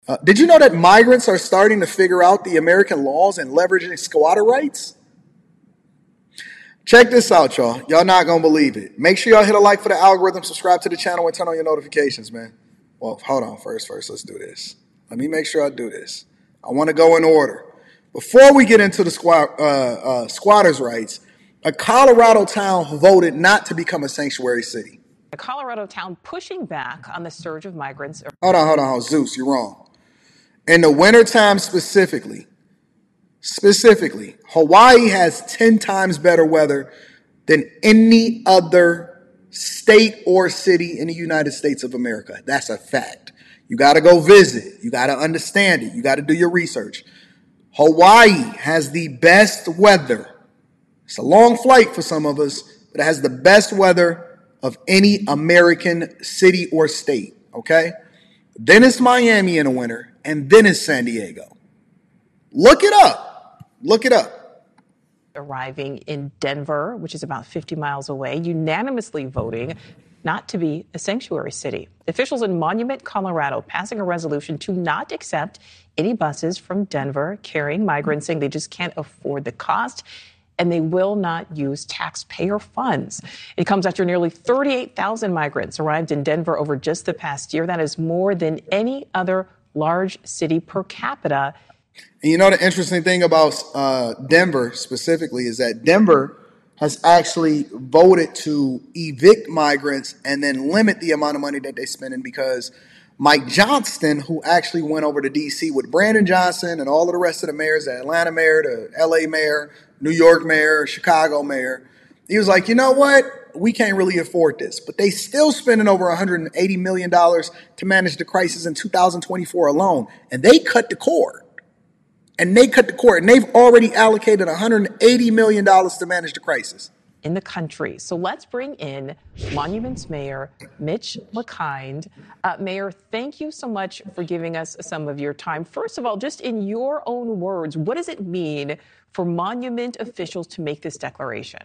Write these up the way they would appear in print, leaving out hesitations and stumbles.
Did you know that migrants are starting to figure out the American laws and leveraging squatter rights? Check this out, y'all. Y'all not going to believe it. Make sure y'all hit a like for the algorithm, subscribe to the channel, and turn on your notifications, man. Well, hold on. First, let's do this. Let me make sure I do this. I want to go in order. Before we get into the squatters' rights, a Colorado town voted not to become a sanctuary city. A Colorado town pushing back on the surge of migrants. Hold on. Zeus, you're wrong. In the wintertime specifically, Hawaii has 10 times better weather than any other state or city in the United States of America. That's a fact. You got to go visit. You got to understand it. You got to do your research. Hawaii has the best weather. It's a long flight for some of us, but it has the best weather of any American city or state, okay? Then it's Miami in the winter, and then it's San Diego. Look it up. Arriving in Denver, which is about 50 miles away, unanimously voting not to be a sanctuary city. Officials in Monument, Colorado, passing a resolution to not accept any buses from Denver carrying migrants, saying they just can't afford the cost, and they will not use taxpayer funds. It comes after nearly 38,000 migrants arrived in Denver over just the past year. That is more than any other large city per capita. And you know the interesting thing about Denver specifically is that Denver has actually voted to evict migrants and then limit the amount of money that they spending because Mike Johnston, who actually went over to D.C. with Brandon Johnson and all of the rest of the mayors, the Atlanta mayor, the L.A. mayor, New York mayor, Chicago mayor, he was like, you know what? We can't really afford this. But they still spending over $180 million to manage the crisis in 2024 alone. And they cut the cord. And they've already allocated $180 million to manage the crisis. In the country. So let's bring in Monuments Mayor Mitch McKind. Mayor, thank you so much for giving us some of your time. First of all, just in your own words, what does it mean for Monument officials to make this declaration?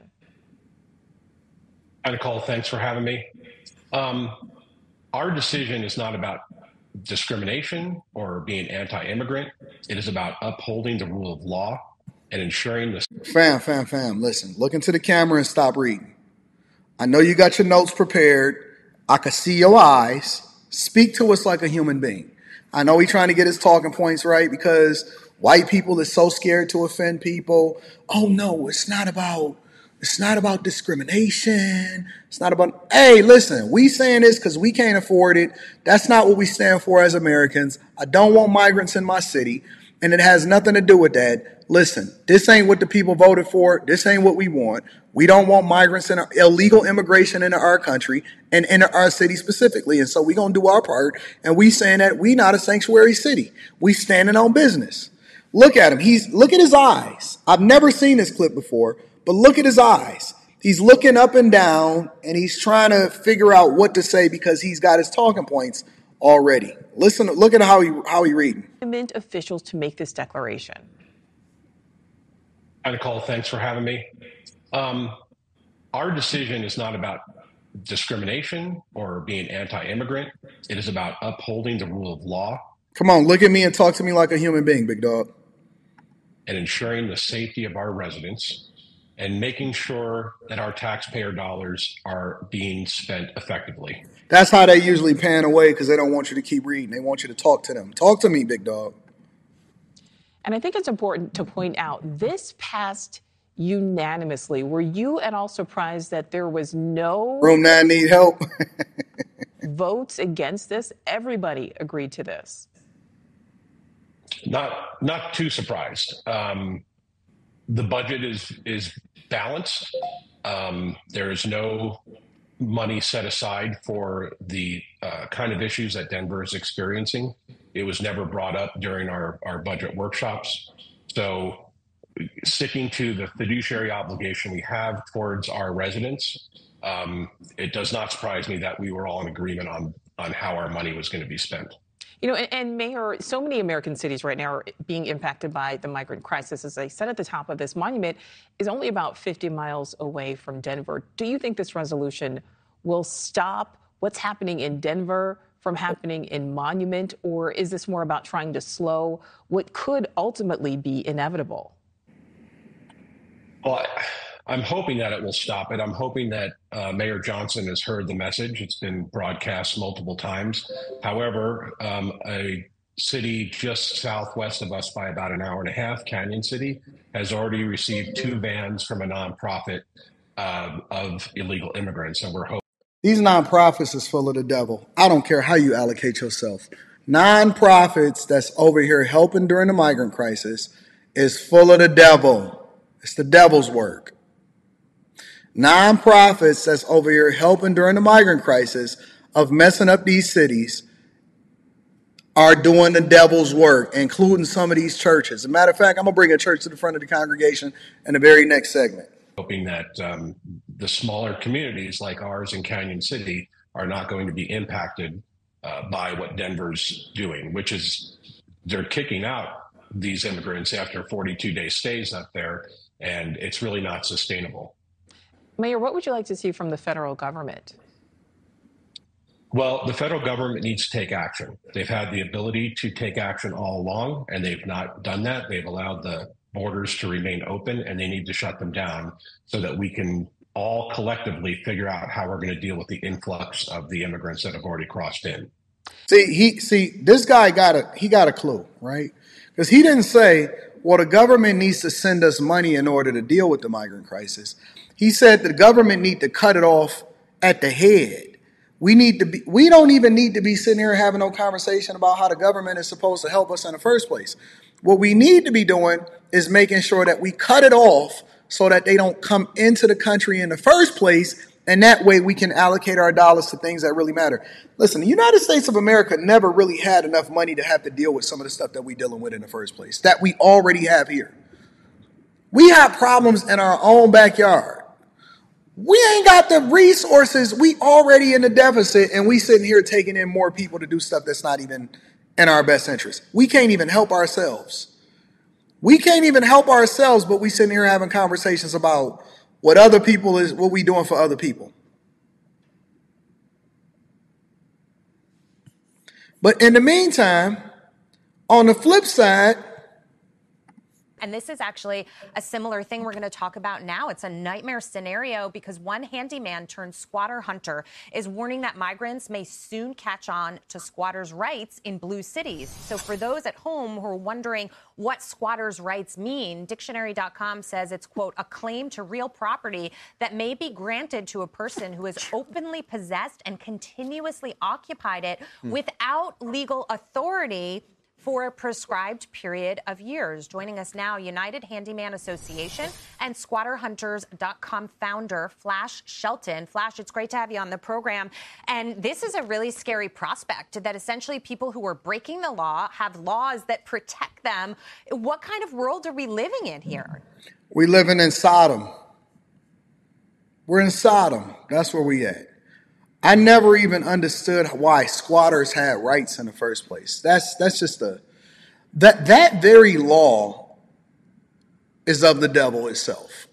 Hi, Nicole. Thanks for having me. Our decision is not about discrimination or being anti-immigrant. It is about upholding the rule of law and ensuring the... Fam, listen. Look into the camera and stop reading. I know you got your notes prepared. I can see your eyes. Speak to us like a human being. I know he's trying to get his talking points right because white people is so scared to offend people. Oh, no, it's not about discrimination. It's not about, hey, listen, we saying this because we can't afford it. That's not what we stand for as Americans. I don't want migrants in my city, and it has nothing to do with that. Listen, this ain't what the people voted for. This ain't what we want. We don't want migrants and illegal immigration into our country and into our city specifically. And so we going to do our part, and we saying that we not a sanctuary city. We standing on business. Look at him. Look at his eyes. I've never seen this clip before. But look at his eyes. He's looking up and down, and he's trying to figure out what to say because he's got his talking points already. Listen, look at how he reading. Monument officials to make this declaration. Hi, Nicole. Thanks for having me. Our decision is not about discrimination or being anti-immigrant. It is about upholding the rule of law. Come on, look at me and talk to me like a human being, big dog. And ensuring the safety of our residents and making sure that our taxpayer dollars are being spent effectively. That's how they usually pan away because they don't want you to keep reading. They want you to talk to them. Talk to me, big dog. And I think it's important to point out this passed unanimously. Were you at all surprised that there was no Room 9 need help? votes against this? Everybody agreed to this. Not too surprised. The budget is balanced. There is no money set aside for the kind of issues that Denver is experiencing. It was never brought up during our budget workshops. So sticking to the fiduciary obligation we have towards our residents, it does not surprise me that we were all in agreement on how our money was going to be spent. You know, and Mayor, so many American cities right now are being impacted by the migrant crisis. As I said at the top of this, Monument is only about 50 miles away from Denver. Do you think this resolution will stop what's happening in Denver from happening in Monument, or is this more about trying to slow what could ultimately be inevitable? Well, I'm hoping that it will stop it. I'm hoping that Mayor Johnson has heard the message. It's been broadcast multiple times. However, a city just southwest of us by about an hour and a half, Canyon City, has already received 2 vans from a nonprofit of illegal immigrants. And we're hoping. These nonprofits is full of the devil. I don't care how you allocate yourself. Nonprofits that's over here helping during the migrant crisis is full of the devil. It's the devil's work. Nonprofits that's over here helping during the migrant crisis of messing up these cities are doing the devil's work, including some of these churches. As a matter of fact, I'm going to bring a church to the front of the congregation in the very next segment. Hoping that the smaller communities like ours in Canyon City are not going to be impacted by what Denver's doing, which is they're kicking out these immigrants after 42-day stays up there, and it's really not sustainable. Mayor, what would you like to see from the federal government? Well, the federal government needs to take action. They've had the ability to take action all along, and they've not done that. They've allowed the borders to remain open, and they need to shut them down so that we can all collectively figure out how we're going to deal with the influx of the immigrants that have already crossed in. This guy got a clue, right? Because he didn't say, well, the government needs to send us money in order to deal with the migrant crisis. He said the government need to cut it off at the head. We don't even need to be sitting here having no conversation about how the government is supposed to help us in the first place. What we need to be doing is making sure that we cut it off so that they don't come into the country in the first place. And that way we can allocate our dollars to things that really matter. Listen, the United States of America never really had enough money to have to deal with some of the stuff that we're dealing with in the first place, that we already have here. We have problems in our own backyard. We ain't got the resources. We already in the deficit, and we sitting here taking in more people to do stuff that's not even in our best interest. We can't even help ourselves. We can't even help ourselves, but we sitting here having conversations about what we doing for other people. But in the meantime, on the flip side, and this is actually a similar thing we're going to talk about now. It's a nightmare scenario because one handyman turned squatter hunter is warning that migrants may soon catch on to squatters' rights in blue cities. So for those at home who are wondering what squatters' rights mean, dictionary.com says it's, quote, a claim to real property that may be granted to a person who has openly possessed and continuously occupied it without legal authority for a prescribed period of years. Joining us now, United Handyman Association and SquatterHunters.com founder Flash Shelton. Flash, it's great to have you on the program. And this is a really scary prospect that essentially people who are breaking the law have laws that protect them. What kind of world are we living in here? We're living in Sodom. We're in Sodom. That's where we at. I never even understood why squatters had rights in the first place. That's just that very law is of the devil itself.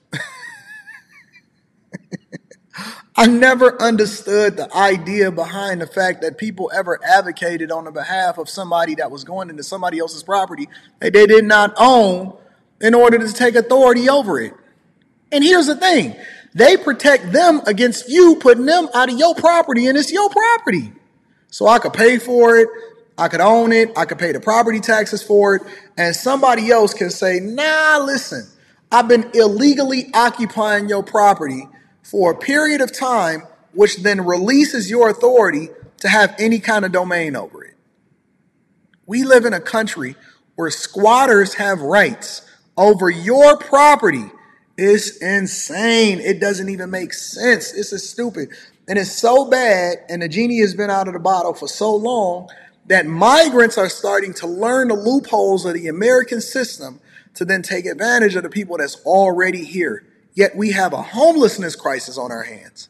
I never understood the idea behind the fact that people ever advocated on the behalf of somebody that was going into somebody else's property that they did not own in order to take authority over it. And here's the thing. They protect them against you putting them out of your property, and it's your property. So I could pay for it, I could own it, I could pay the property taxes for it, and somebody else can say, nah, listen, I've been illegally occupying your property for a period of time, which then releases your authority to have any kind of domain over it. We live in a country where squatters have rights over your property. It's insane. It doesn't even make sense. This is stupid. And it's so bad, and the genie has been out of the bottle for so long, that migrants are starting to learn the loopholes of the American system to then take advantage of the people that's already here. Yet we have a homelessness crisis on our hands.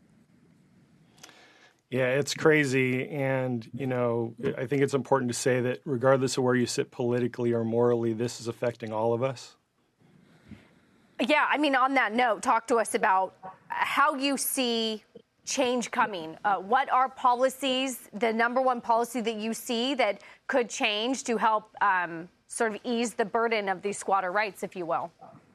Yeah, it's crazy. And, I think it's important to say that regardless of where you sit politically or morally, this is affecting all of us. Yeah, on that note, talk to us about how you see change coming? What are policies, the number one policy that you see that could change to help sort of ease the burden of these squatter rights, if you will?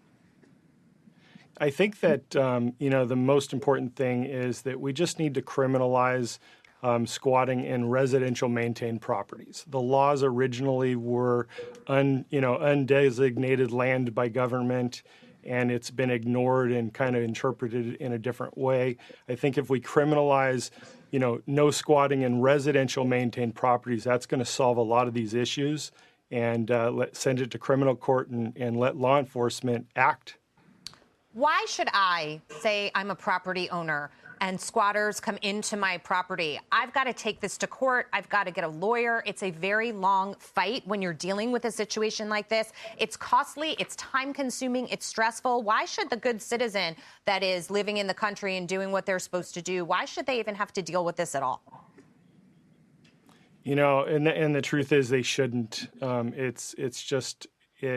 I think that, the most important thing is that we just need to criminalize squatting in residential maintained properties. The laws originally were undesignated land by government, and it's been ignored and kind of interpreted in a different way. I think if we criminalize, no squatting in residential maintained properties, that's going to solve a lot of these issues, and send it to criminal court and let law enforcement act. Why should I say I'm a property owner and squatters come into my property? I've got to take this to court. I've got to get a lawyer. It's a very long fight when you're dealing with a situation like this. It's costly. It's time consuming. It's stressful. Why should the good citizen that is living in the country and doing what they're supposed to do, why should they even have to deal with this at all? And the truth is they shouldn't. It's just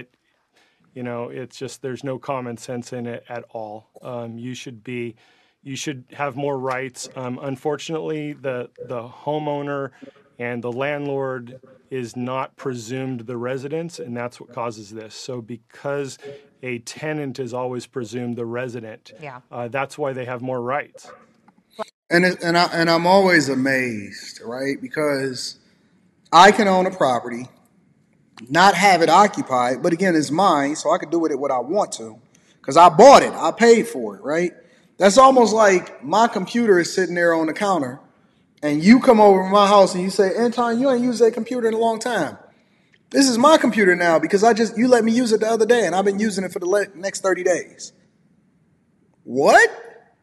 there's no common sense in it at all. You should have more rights. Unfortunately, the homeowner and the landlord is not presumed the residents, and that's what causes this. So because a tenant is always presumed the resident, that's why they have more rights. And I'm always amazed, right? Because I can own a property, not have it occupied, but again, it's mine, so I can do with it what I want to, because I bought it, I paid for it, right? That's almost like my computer is sitting there on the counter, and you come over to my house and you say, Anton, you ain't used that computer in a long time. This is my computer now because you let me use it the other day, and I've been using it for the next 30 days. What?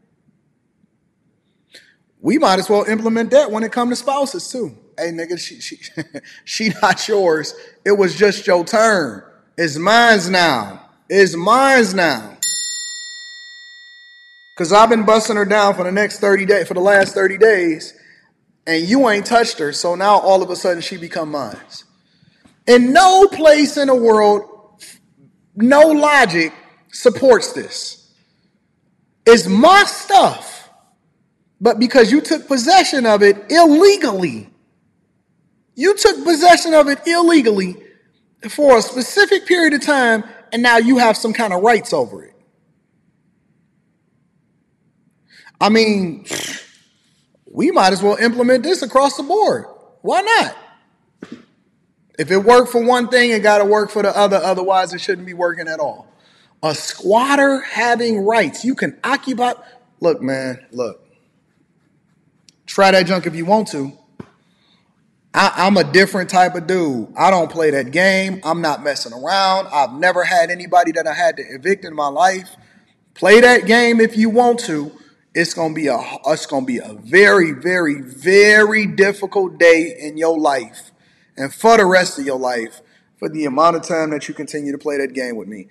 We might as well implement that when it comes to spouses too. Hey, nigga, she not yours. It was just your turn. It's mine's now. It's mine's now. Because I've been busting her down for the last 30 days, and you ain't touched her, so now all of a sudden she become mine. In no place in the world, no logic supports this. It's my stuff. But because you took possession of it illegally, for a specific period of time, and now you have some kind of rights over it. I mean, we might as well implement this across the board. Why not? If it worked for one thing, it got to work for the other. Otherwise, it shouldn't be working at all. A squatter having rights. You can occupy. Look, man, look. Try that junk if you want to. I'm a different type of dude. I don't play that game. I'm not messing around. I've never had anybody that I had to evict in my life. Play that game if you want to. It's gonna be a very, very, very difficult day in your life, and for the rest of your life, for the amount of time that you continue to play that game with me.